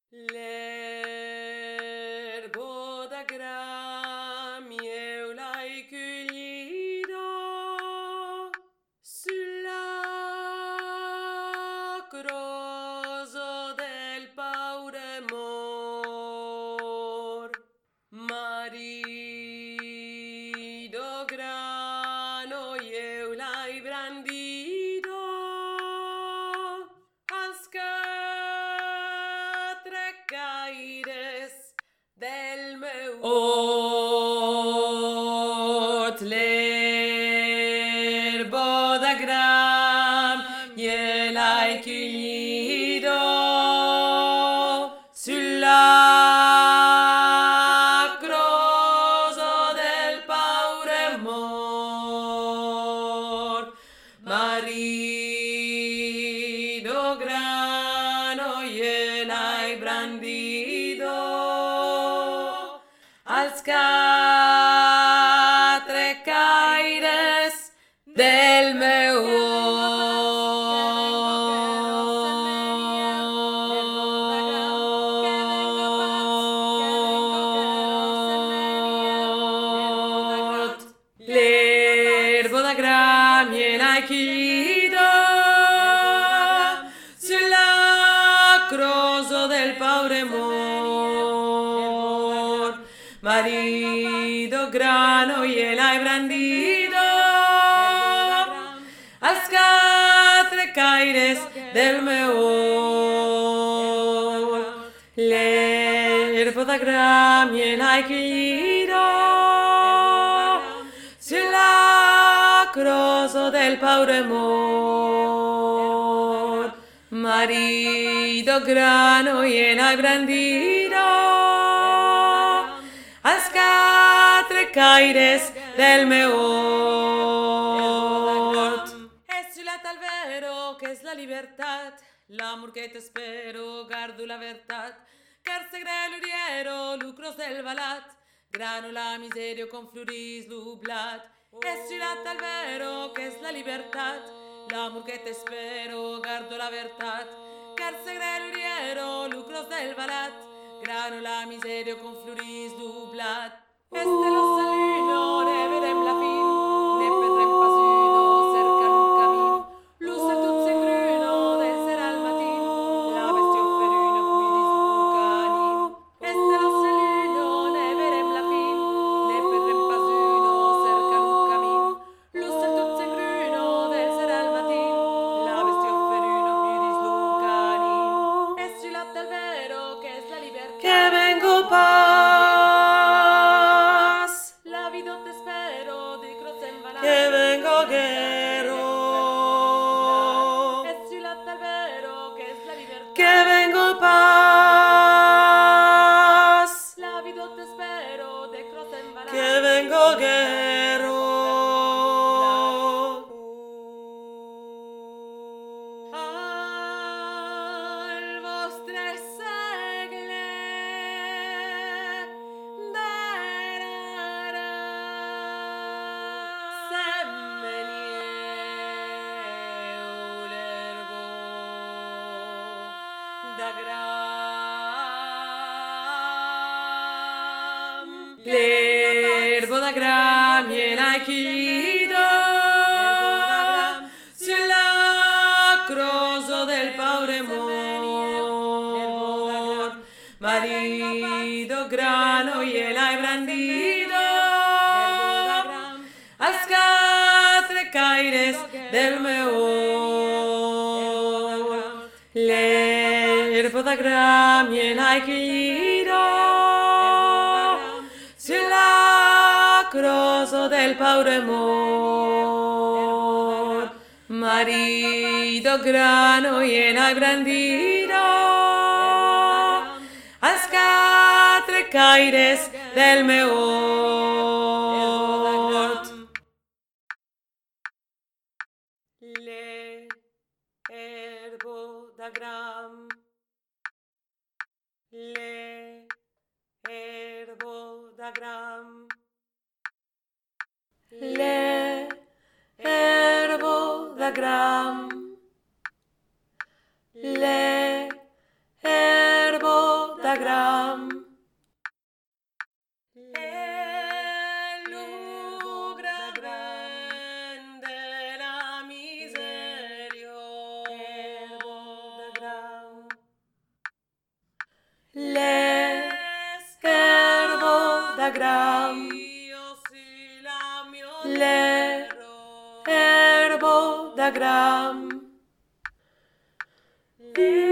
L'erbo da gram io l'hai cullito sulla croso del paure mor. Marido grano io l'hai brandito als caires del meu ot. L'erbo da gram gliel'hai cullito sulla croso del paure mor. Marido grano gliel'hai brandito als caires del meu ot. L'erbo da gram gliel'hai cullito sulla croso del paure mor. Marido grano gliel'hai brandito als caires del meu ot. L'erbo da gram gliel'hai cullito sulla croso del paure mor. Marido grano gliel'hai brandito als caires del meu ot. Es ciudad al vero que es la libertad, l'amor que te espero, gardo la verdad, carcere l'uriero, lucros del balat, grano la miseria con floris lublat. Es ciudad al vero que es la libertad, l'amor que te espero, gardo la verdad, carcere l'uriero, lucros del balat, grano la miseria con floris lublat. Este lo salino, ne vedem la fin, ne pedrem pas uno cerca un camin. Luce tot se gruno del ser al matin, la bestia offeruno cuidis lucanin. Este lo salino, ne vedem la fin, ne pedrem pas uno cerca un camin. Luce tot se gruno del ser al matin, la bestia offeruno cuidis lucanin. Es ciudad del vero que es la libertad. Que vengo paz, la vida te espero, di croce en balat. Que vengo guerro, es ciudad del vero que es la libertad. Que vengo paz, la vida te espero, di croce en balat. Que vengo guerro. Al vostre segle d'erara semmelieu l'erbo da gram. L'erbo da gram gliel'hai cullito sulla croso del paure mor. Marido grano gliel'hai brandito als caires del meu ot. L'erbo da gram gliel'hai cullito sulla croso del paure mor. Marido grano gliel'hai brandito als caires del meu ot. L'erbo da gram, l'erbo da gram, l'erbo da gram, l'erbo gram. Le herbo da gram.